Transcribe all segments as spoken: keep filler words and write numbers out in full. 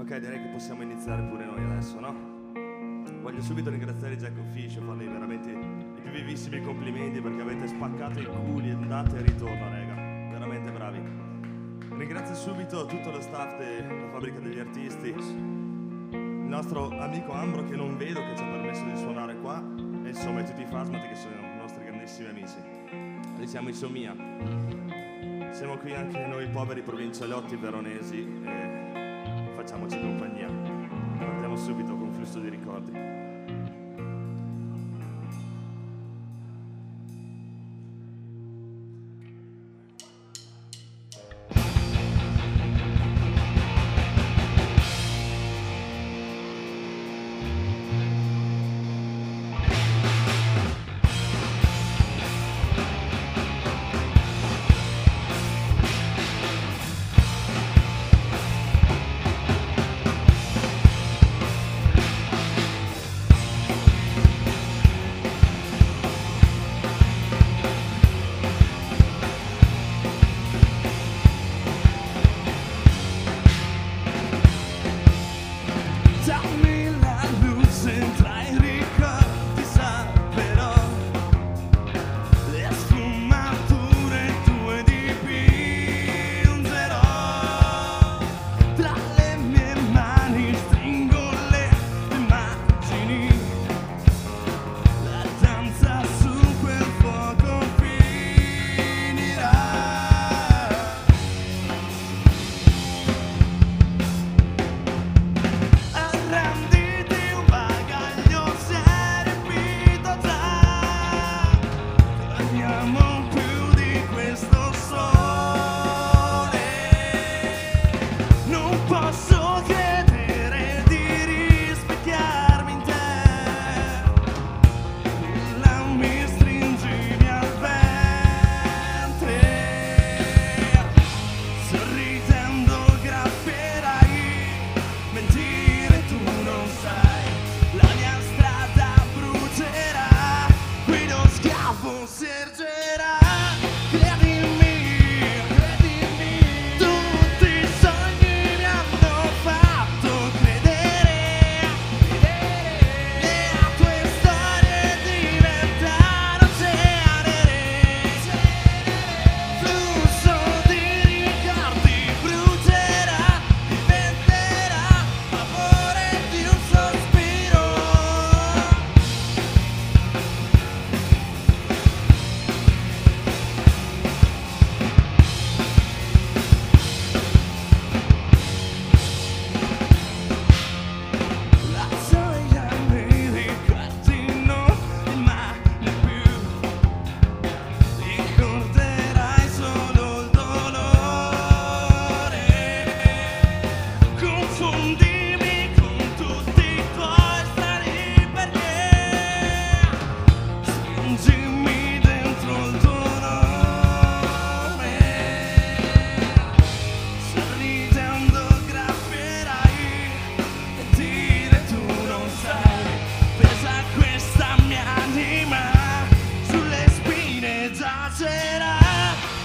Ok, direi che possiamo iniziare pure noi adesso, no? Voglio subito ringraziare Jack Fish e fargli veramente i più vivissimi complimenti perché avete spaccato i culi andata e ritorno, raga. Veramente bravi. Ringrazio subito tutto lo staff della Fabbrica degli Artisti, il nostro amico Ambro che non vedo, che ci ha permesso di suonare qua, e insomma tutti i Fasmati che sono i nostri grandissimi amici. Noi siamo i Somia. Siamo qui anche noi poveri provincialotti veronesi e facciamoci compagnia. Partiamo subito con un flusso di ricordi.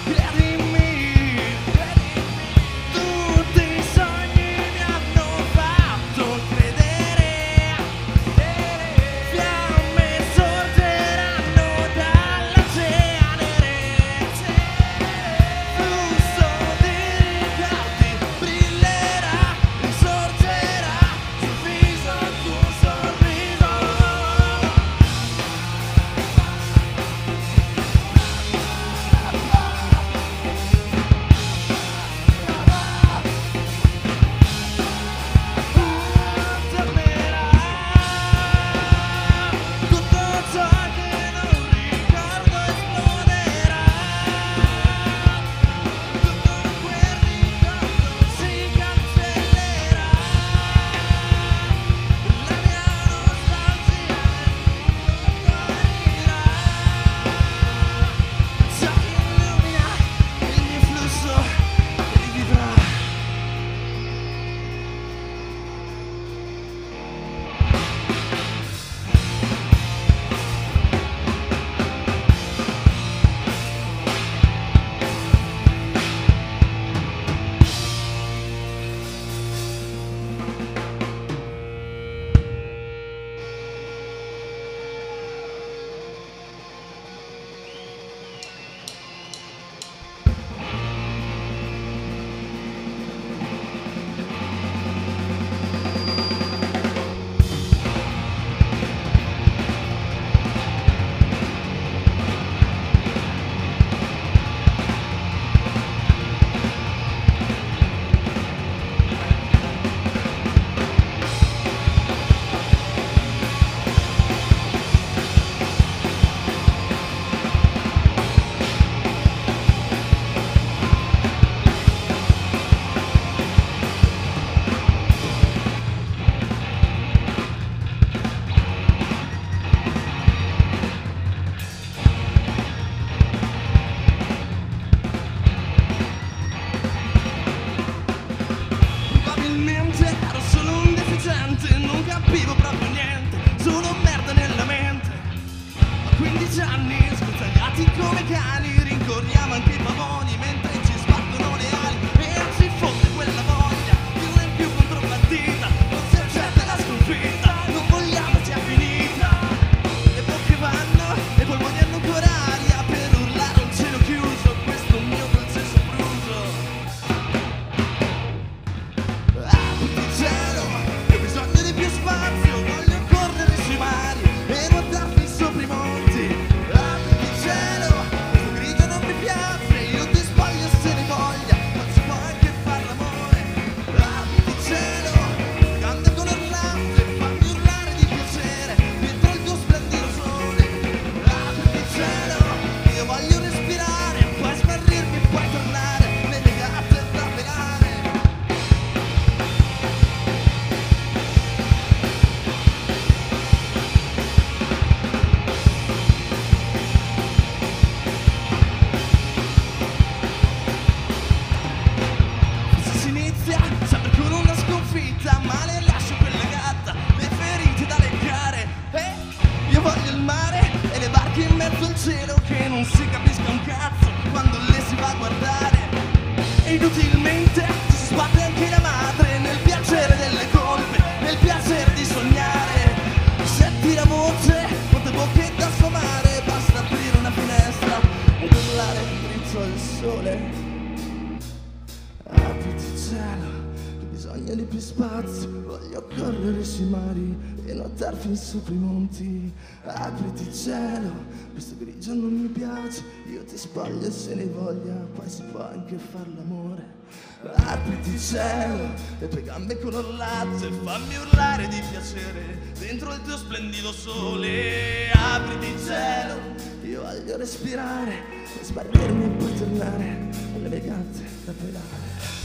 Tutti i sogni mi hanno fatto spazio, voglio correre sui mari e nuotare fin sopra i monti. Apriti cielo, questo grigio non mi piace, io ti spoglio se ne voglia, poi si può anche far l'amore. Apriti cielo, le tue gambe colorate, fammi urlare di piacere dentro il tuo splendido sole. Apriti cielo, io voglio respirare e spartirmi e poi tornare alle mie gatte da pelare.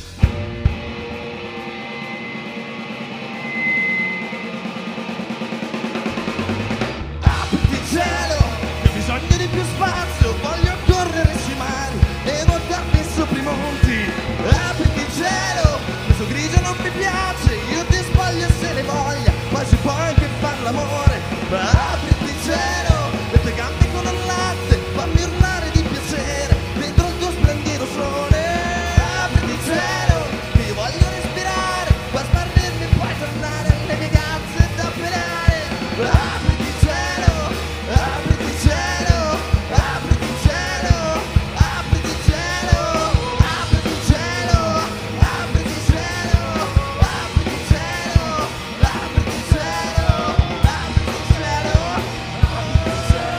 Cielo, che ho bisogno di più spazio, voglio correre sui mari e nuotarmi sopra i monti. Apriti cielo, questo grigio non mi piace, io ti spoglio se ne voglia, poi si può anche far l'amore. Apriti cielo, le tue gambe con il latte, fammi urlare di piacere dentro il tuo splendido sole. Apriti cielo, che io voglio respirare, poi spartirmi e poi tornare alle mie gazze da pelare. Apriti cielo, apriti cielo, apriti cielo, apriti cielo, apriti cielo, apriti cielo, apriti cielo, apriti cielo, apriti cielo, apriti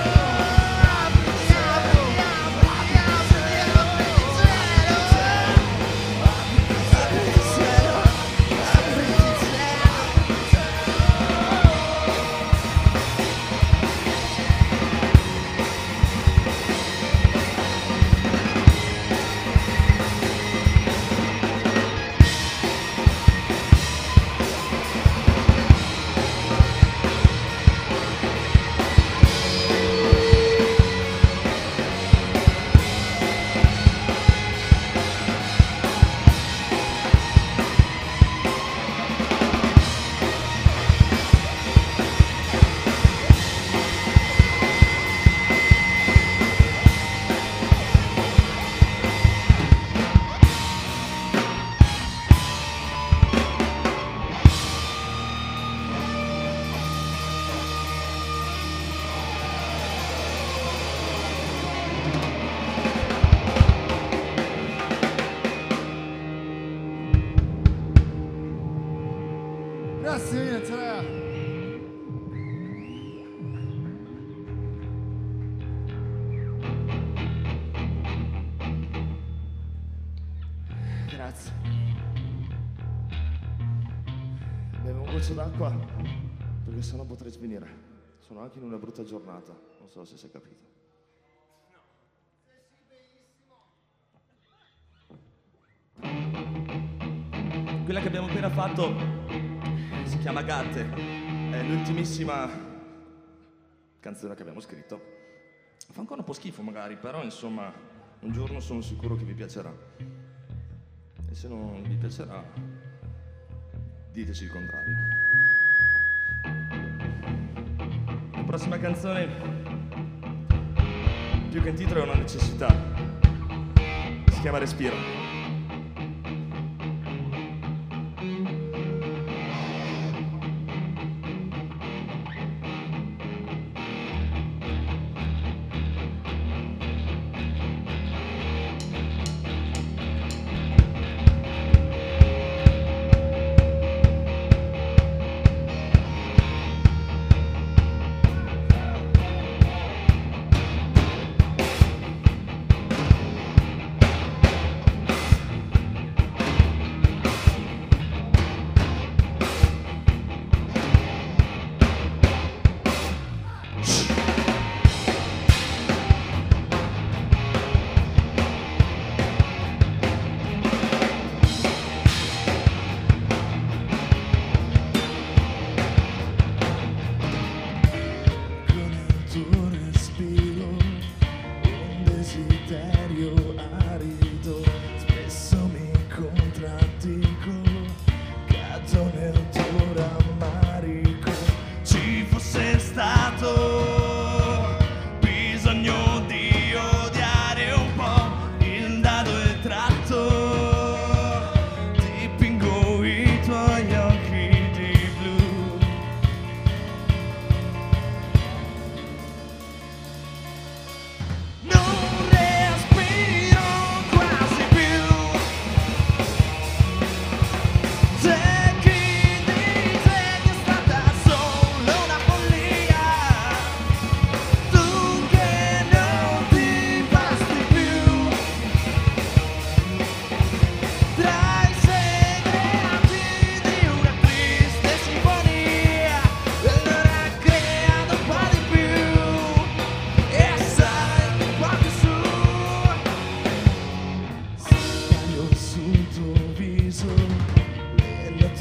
Grazie mille, Andrea. Grazie. Bevo un goccio d'acqua perché sennò potrei svenire. Sono anche in una brutta giornata, non so se si è capito. Quella che abbiamo appena fatto si chiama Gatte, è l'ultimissima canzone che abbiamo scritto. Fa ancora un po' schifo magari, però insomma un giorno sono sicuro che vi piacerà. E se non vi piacerà, diteci il contrario. La prossima canzone, più che un titolo, è una necessità. Si chiama Respiro.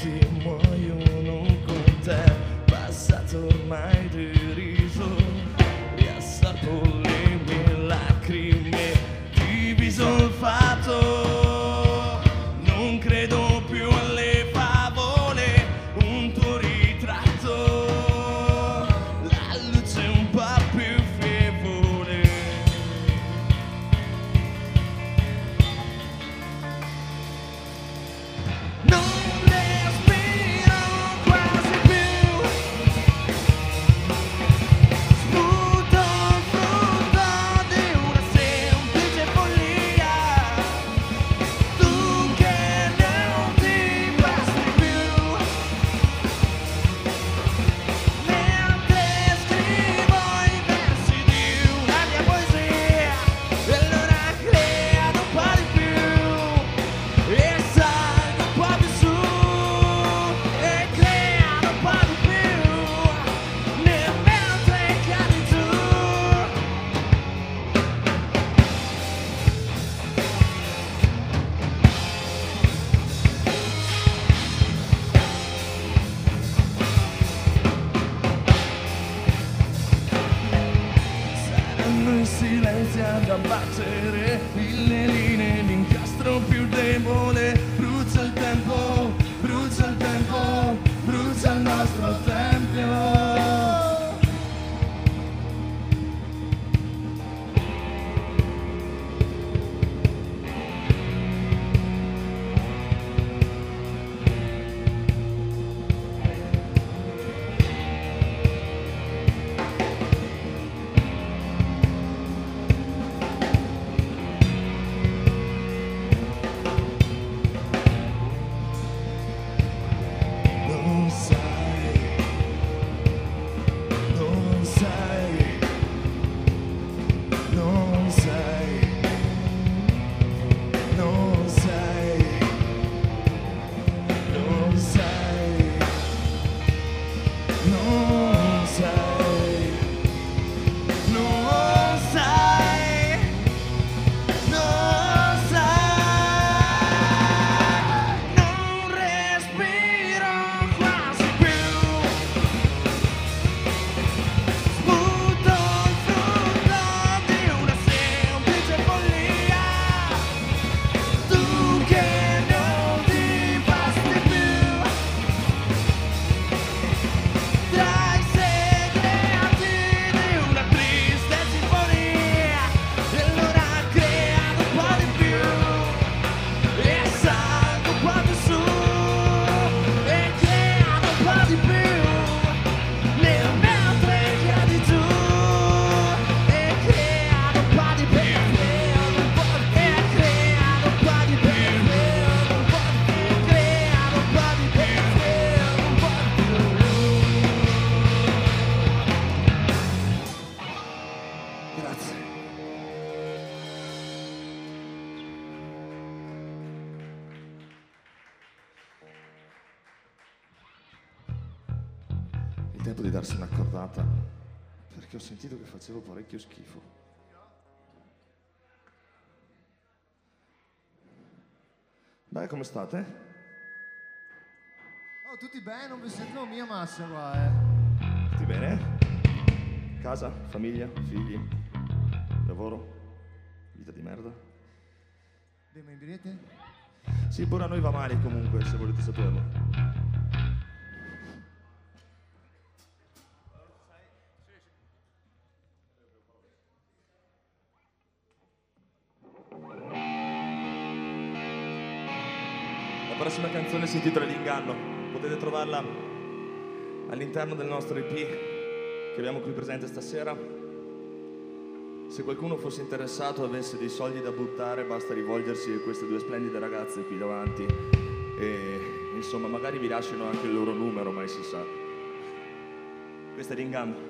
notti muoiono con te, passato ormai deriso, riassalto le mie lacrime, diviso il fatto, non credo più alle favole, un tuo ritratto, la luce un po' più fievole. Non respiro quasi più, sputo il frutto di una semplice follia, tu che non ti basti più, mentre scrivo i versi di una mia poesia, e allora credo un po' di più, e salgo un po' più su, e credo un po' di più, nel mentre cadi giù. Saranno i silenzi ad abbattere le linee, l'incastro più debole, brucia il tempo, brucia il tempo, brucia il nostro tempio. Non sai, non sai, non sai, non sai, non sai, non sai, non sai, non sai, non respiro quasi più, sputo il frutto di una semplice follia, tu che non ti basti più, tra i segreti di una triste sinfonia, e allora credo un po' di più, e salgo un po' più su, e credo un po' di più, nel mentre cadi giù, e credo un po' di più, e credo un po' di più, e credo un po' di più, e credo un po' di più, e credo un po' di più, e credo un po' di più. Grazie. Il tempo di darsi un'accordata, perché ho sentito che facevo parecchio schifo. Beh, come state? Oh, tutti bene, non vi sento mia massa qua, eh. Tutti bene? Casa, famiglia, figli, lavoro, vita di merda? Beh, ma in direte? Sì, pure a noi va male comunque, se volete saperlo. La prossima canzone si intitola L'inganno. Potete trovarla all'interno del nostro E P che abbiamo qui presente stasera. Se qualcuno fosse interessato, avesse dei soldi da buttare, basta rivolgersi a queste due splendide ragazze qui davanti e insomma magari vi lasciano anche il loro numero, mai si sa. Questo è L'inganno.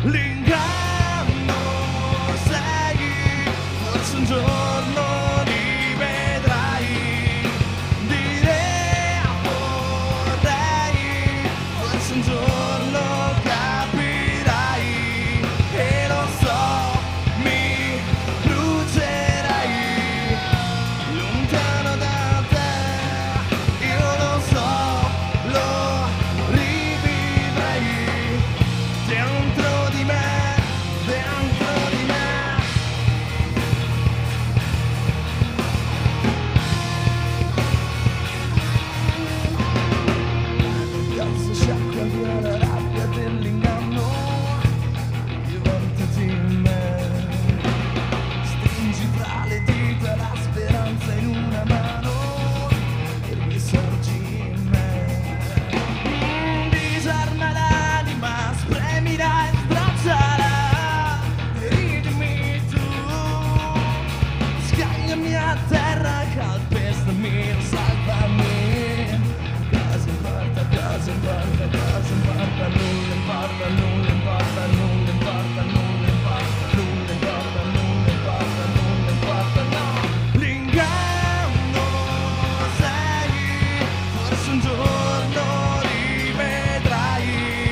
l'inganno sei, forse un giorno li vedrai, dire vorrei, forse un giorno capirai, e lo so, mi brucerai, lontano da te, io lo so, lo rivivrai, dentro di me, dentro di me. Cazzo sciacqua via la rabbia dell'inganno, rivoltati in me, stringi tra le dita la speranza in una mano, risorgi in me. Mm, disarma l'anima, spremila e sbracciala, ridimi tu, scagliami a terra, calpestami, salvami. Cosa importa, cosa importa, cosa importa, nulla importa, nulla importa, nulla importa, nulla importa, nulla importa, nulla importa, nulla importa, no. L'inganno sei, forse un giorno li vedrai,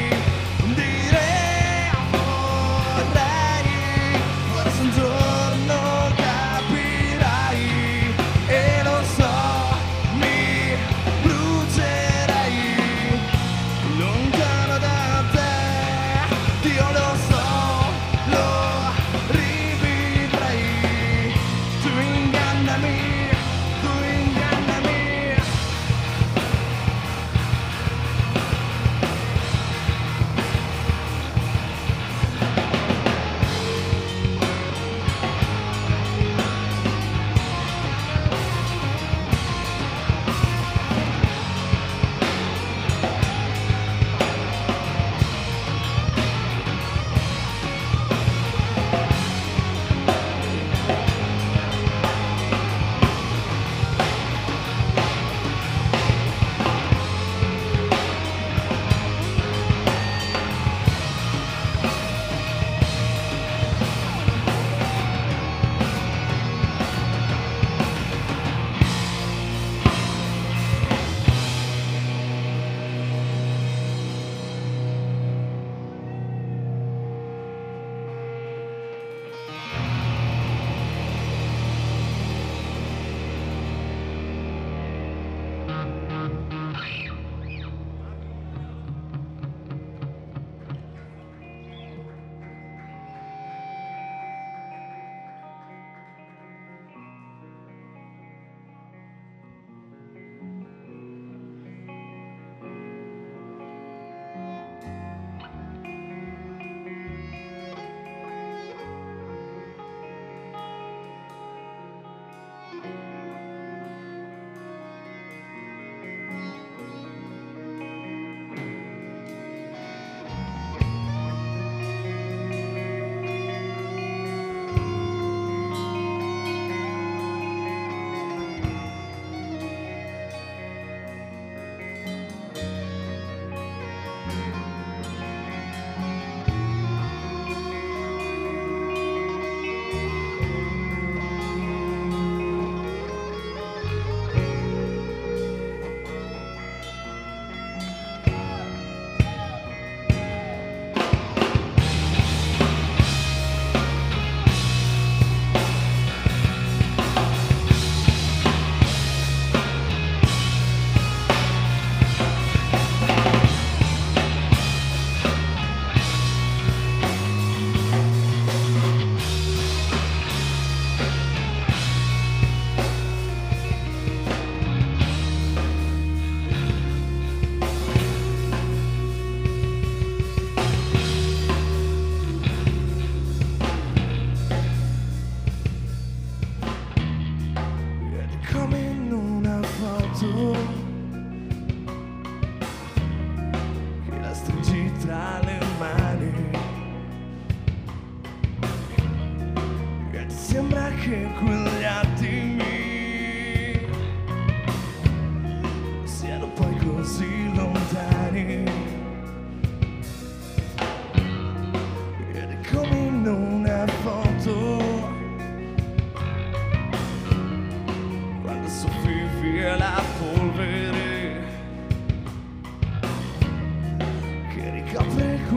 dire vorrei, forse un giorno capirai, e lo so, mi brucerai, lontano da te, io lo so, lo rivivrai, tu ingannami, tu ingannami. che quegli attimi siano poi così lontani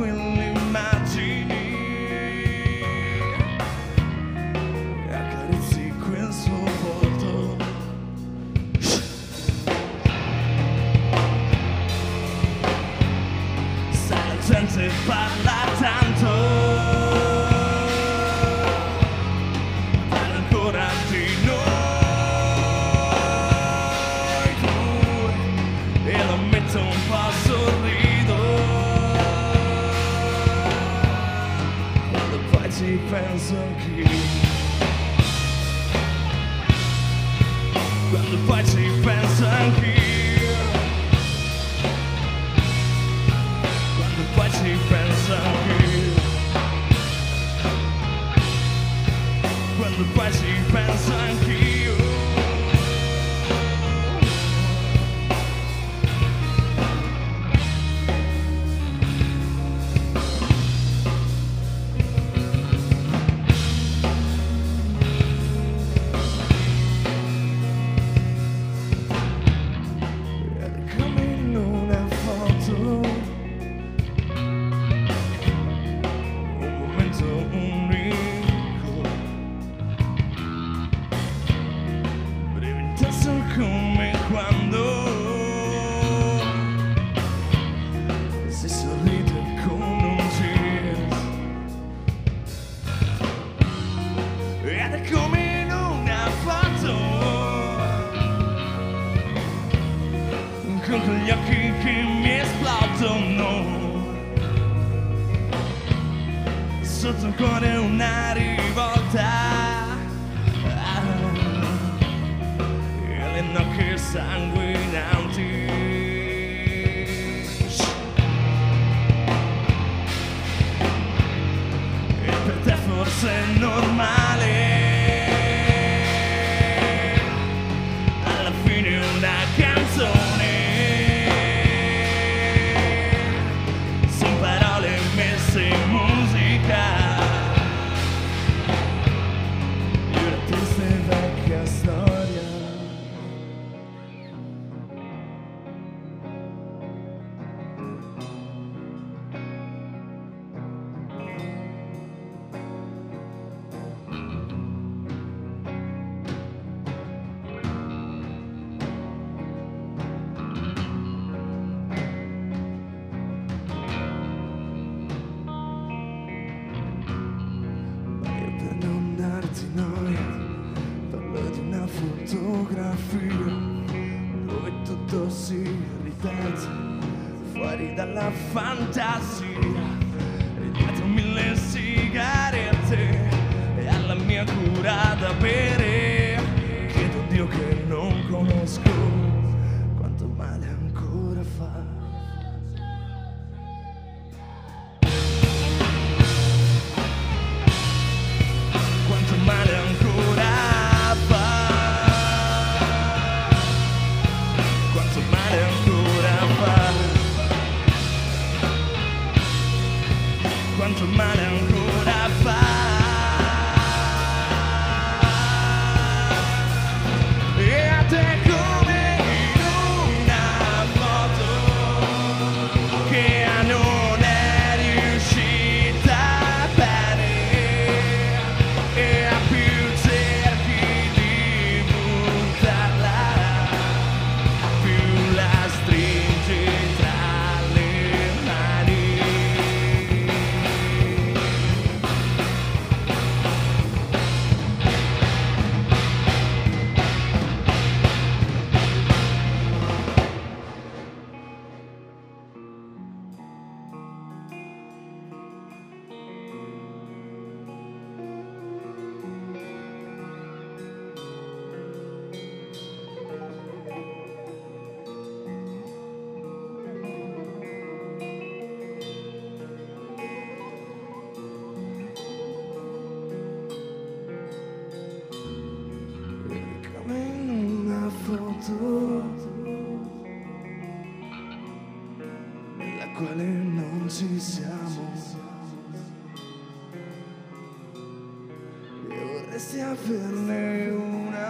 quelle immagini e accarezzi quel suo volto. Sai, la gente parla tanto, parla ancora di noi due, e lo metto un po' sorrido quando poi ci penso anch'io, quando poi ci penso anch'io, quando poi ci penso anch'io, quando poi ci penso anch'io. Come quando si sorride con un giro, ed è come in una foto, con quegli occhi che mi esplodono, sotto il cuore una rivolta, le nocche sanguinanti, e per te forse è normale, alla fine una canzone, son parole messe in musica, di una triste vecchia storia. Parlo di una fotografia dove tutto si ripete fuori dalla fantasia, e dietro mille sigarette e alla mia cura da bere chiedo a Dio che non conosco quanto male ancora fa. Male ancora fa, quanto male ancora fa, quanto male ancora fa. E a te come in una foto che non è riuscita bene, e a più cerchi di buttarla, più la stringi tra le mani. Come in una foto nella quale non ci siamo, e vorresti averne una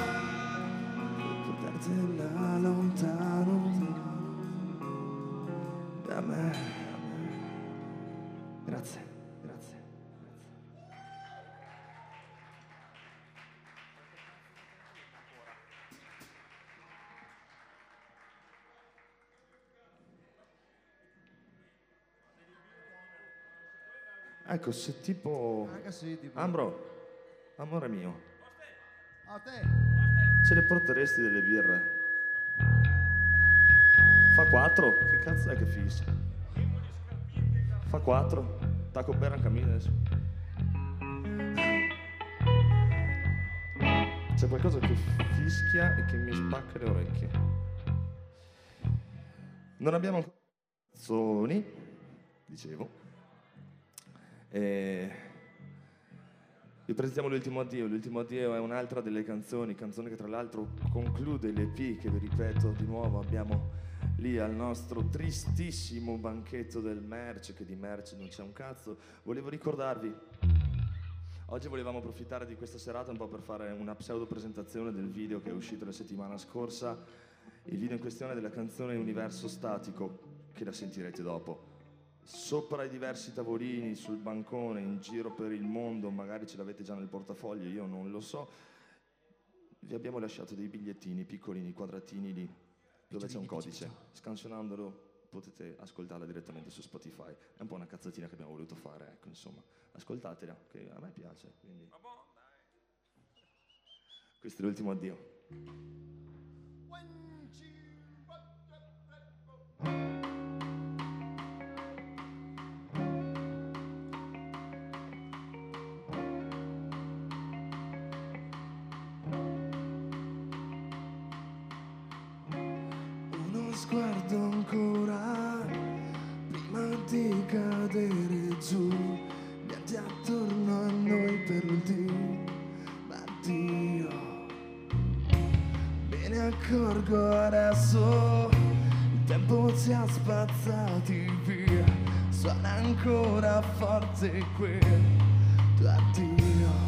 e portartela lontano. A me. Grazie, grazie. Ecco, se tipo... Anche sì, tipo... Ambro, amore mio, A te! ce le porteresti delle birre? Fa quattro? Che cazzo è che fischia? Fa quattro? Taco per un cammino adesso. C'è qualcosa che fischia e che mi spacca le orecchie. Non abbiamo ancora canzoni, dicevo. E vi presentiamo l'ultimo addio. L'ultimo addio è un'altra delle canzoni, canzone che tra l'altro conclude l'E P che, vi ripeto di nuovo, abbiamo lì al nostro tristissimo banchetto del merch, che di merch non c'è un cazzo. Volevo ricordarvi, oggi volevamo approfittare di questa serata un po' per fare una pseudo presentazione del video che è uscito la settimana scorsa. Il video in questione è della canzone Universo Statico, che la sentirete dopo. Sopra i diversi tavolini, sul bancone, in giro per il mondo, magari ce l'avete già nel portafoglio, io non lo so, vi abbiamo lasciato dei bigliettini piccolini, quadratini lì, dove c'è un codice. Scansionandolo potete ascoltarla direttamente su Spotify. È un po' una cazzatina che abbiamo voluto fare, ecco, insomma. Ascoltatela, che a me piace, quindi... Questo è l'ultimo addio. Sguardo ancora prima di cadere giù, niente attorno a noi per l'ultimo addio. Me ne accorgo adesso, il tempo ci ha spazzati via, suona ancora forte quel tuo addio.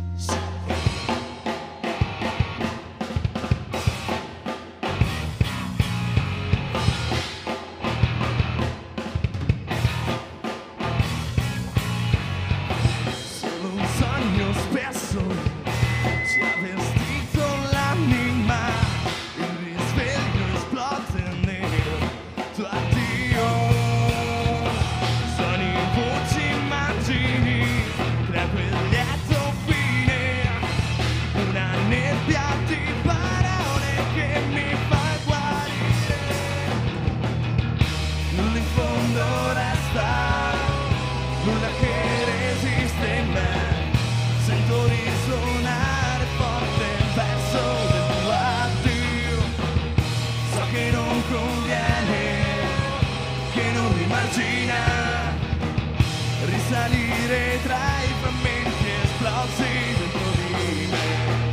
Risalire tra i frammenti esplosi dentro di me.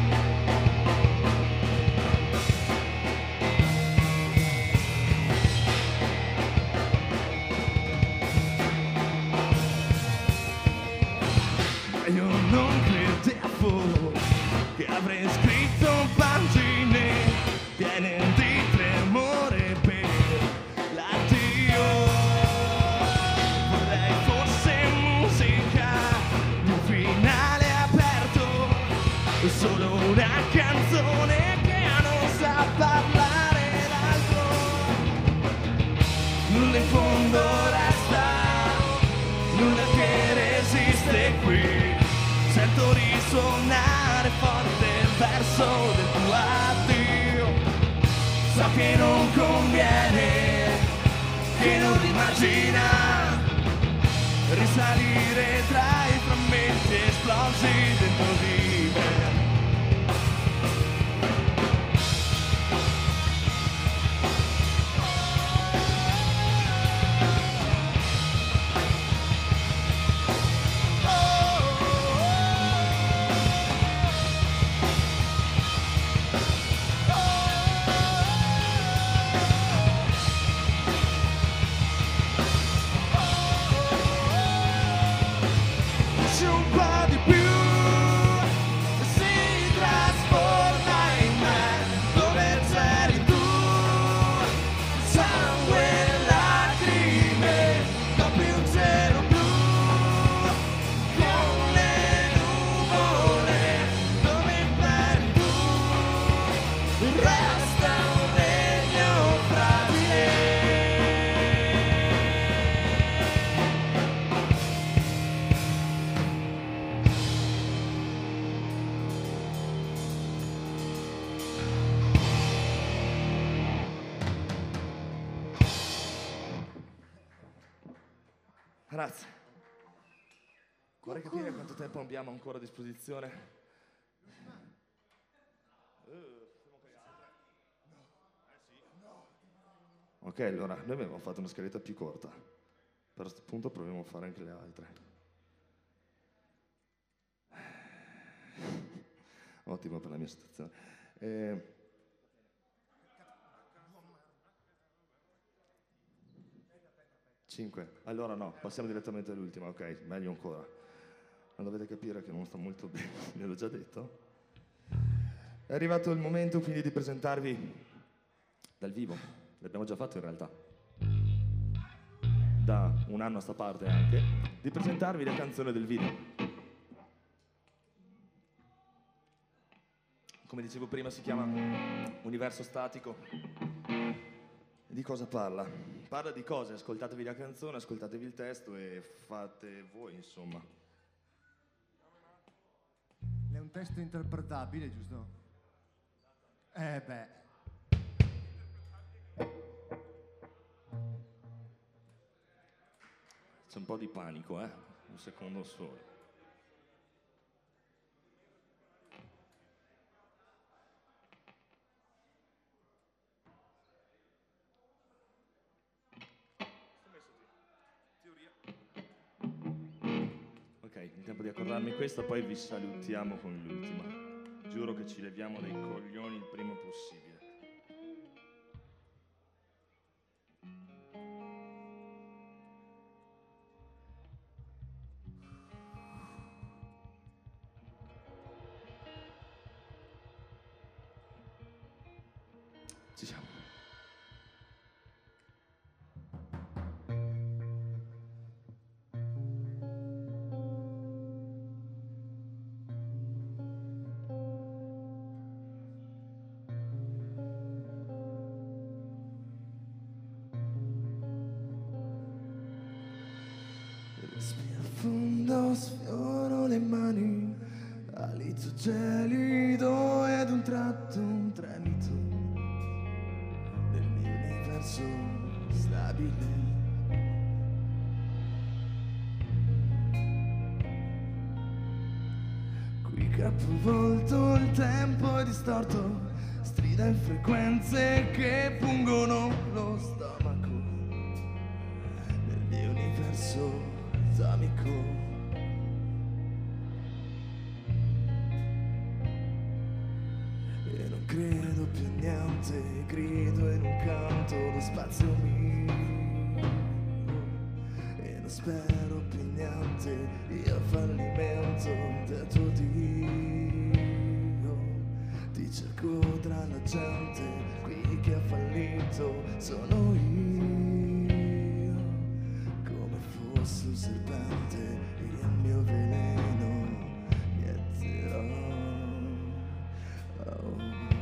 Ma io non credevo che avrei scritto pagine piene di tremore per l'addio. Solo una canzone che non sa parlare d'altro. Nulla in fondo resta, nulla che resiste qui. Sento risuonare forte il verso del tuo addio. So che non conviene, che non immagina risalire tra i frammenti esplosi dentro di me. Un po' di più Grazie. Vorrei capire quanto tempo abbiamo ancora a disposizione. Ok, allora, noi abbiamo fatto una scaletta più corta. Per questo punto proviamo a fare anche le altre. Ottimo per la mia situazione. Eh... cinque. Allora no, passiamo direttamente all'ultima, ok, meglio ancora. Ma dovete capire che non sta molto bene, ve l'ho già detto. È arrivato il momento quindi di presentarvi dal vivo. L'abbiamo già fatto in realtà. Da un anno a sta parte anche, di presentarvi la canzone del video. Come dicevo prima si chiama Universo Statico. Di cosa parla? Parla di cose, ascoltatevi la canzone, ascoltatevi il testo e fate voi, insomma. È un testo interpretabile, giusto? Eh beh. C'è un po' di panico, eh? Un secondo solo. Ok, in tempo di accordarmi questa, poi vi salutiamo con l'ultima. Giuro che ci leviamo dai coglioni il prima possibile. Ci siamo. Respiro a fondo, sfioro le mani, alito gelido ed un tratto, un tremito del mio universo stabile. Qui capovolto il tempo è distorto, strida in frequenze che pungono lo stomaco del mio universo atomico. E non credo più a niente, grido in un canto lo spazio mio. E non spero più niente, io fallimento del tuo Dio. Ti cerco tra la gente, qui che ha fallito sono io. Come fosse un serpente, il mio veleno mieterò. Oh.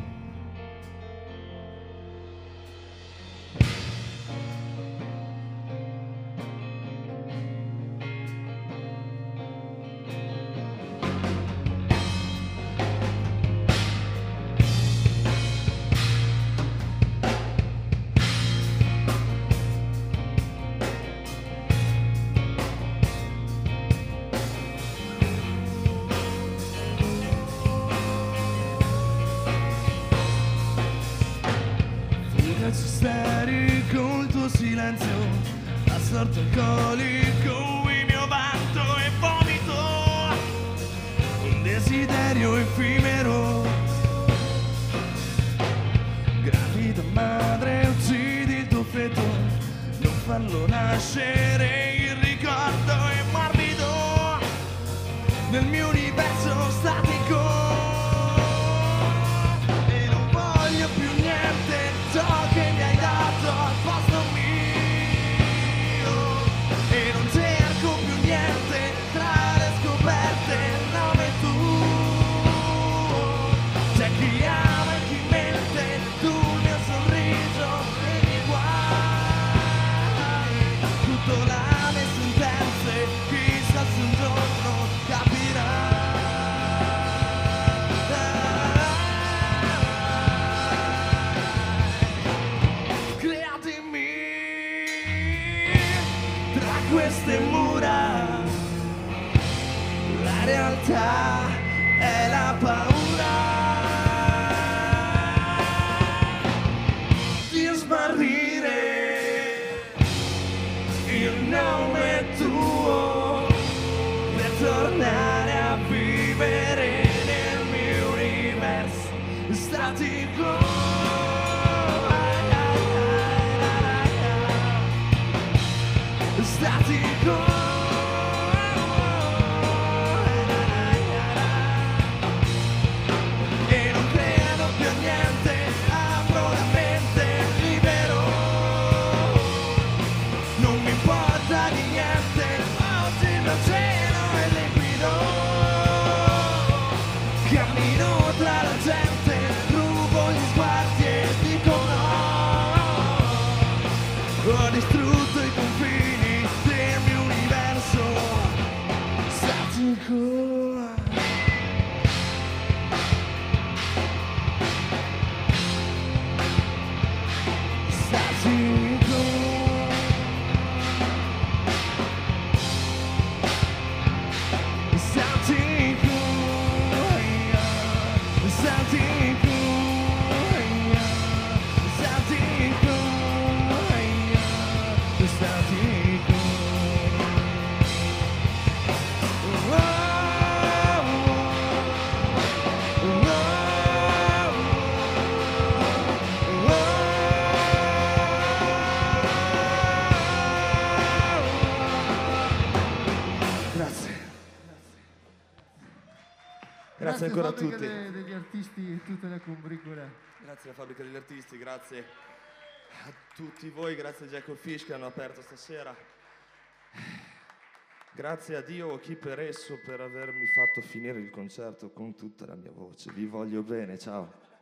Isterico il tuo silenzio, assorto alcolico, il mio vanto e vomito, un desiderio effimero. Gravida madre, uccidi il tuo feto, non farlo nascere, il ricordo è morbido del mio universo statico. E non voglio più niente, ciò che mi hai dato al posto mio. E non cerco più niente tra le scoperte, nome tuo. C'è chi ama e chi mente, tu il mio sorriso e i miei guai. Tutto la mia sentenze, chissà se un giorno capirà. Tra queste mura, la realtà è la paura di smarrire il nome tuo per tornare a vivere nel mio universo statico. Statico. E non credo più a niente, apro la mente libero. Non mi importa di niente, oggi il mio cielo è liquido. Cammino tra la gente, rubo gli sguardi e dico no. Ho distrutto i confini del mio universo statico. Statico. Statico. Statico. Statico. Statico. Oh, oh, oh, oh, oh. Grazie. Grazie ancora a fabbrica tutti. de- degli artisti e tutte le combricole. Grazie alla Fabbrica degli Artisti, grazie a tutti voi, grazie a Jack of Fish che hanno aperto stasera. Grazie a Dio o chi per esso per avermi fatto finire il concerto con tutta la mia voce. Vi voglio bene, ciao.